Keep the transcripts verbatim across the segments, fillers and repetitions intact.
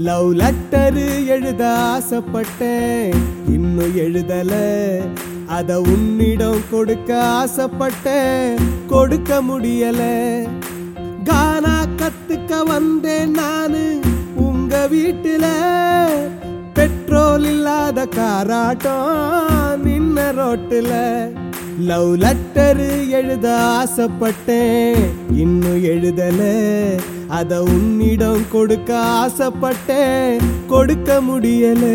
Love letter எழுத ஆசைப்பட்டேன், இன்னும் எழுதல. அத உன்னிடம் கொடுக்க ஆசைப்பட்டேன், கொடுக்க முடியல. கானா கத்துக்க வந்தேன் நானு உங்க வீட்டுல, பெட்ரோல் இல்லாத காராட்டம் நின்ன ரோட்டுல. லவ் லெட்டரு எழுத ஆசைப்பட்டேன், இன்னும் எழுதல. அத உன்னிடம் கொடுக்க ஆசைப்பட்டேன், கொடுக்க முடியல.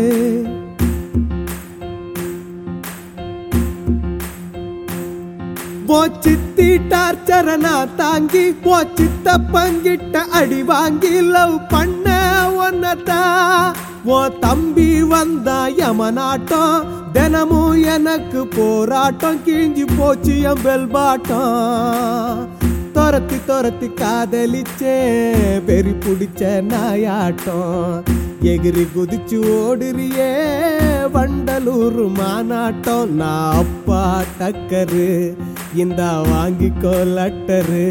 போச்சித்தி டார்ச்சரனா தாங்கி போச்சித்த பங்கிட்ட அடி வாங்கி லவ் பண்ண ஒன்னதா. ஓ தம்பி வந்தா யமனாட்டம், தினமும் எனக்கு போராட்டம். கிழிஞ்சி போச்சு என் பெல்பாட்டம். துரத்தி துரத்தி காதலிச்சே பெரி பிடிச்ச நாயாட்டம். எகிரி குதிச்சு ஓடுறியே வண்டலூர் மாநாட்டம். நான் அப்பா டக்கரு, இந்த வாங்கிக்கோ லெட்டரு.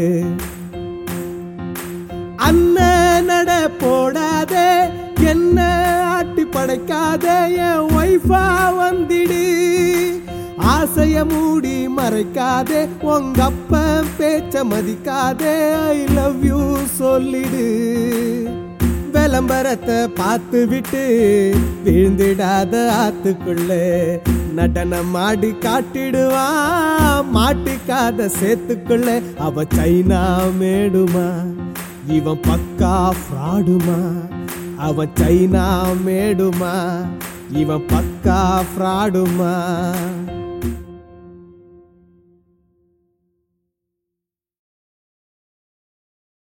அண்ணன் நட போடாதே, என்ன ஆட்டி படைக்காதே, என் ஒய்ஃபா வந்திடு. ஆசைய மூடி மறைக்காதே, உங்க அப்ப பேச்ச மதிக்காதே, ஐ லவ் யூ சொல்லிடு. விளம்பரத்தை பார்த்து விட்டு விழுந்திடாத ஆத்துக்குள்ள நடனம் ஆடி காட்டிடுவா, மாட்டிக்காத சேத்துக்குள்ள. அவ சைனா மேடுமா, இவன் பக்கா ஃப்ராடுமா. அவ சைனா மேடுமா, இவன் பக்கா ஃப்ராடுமா.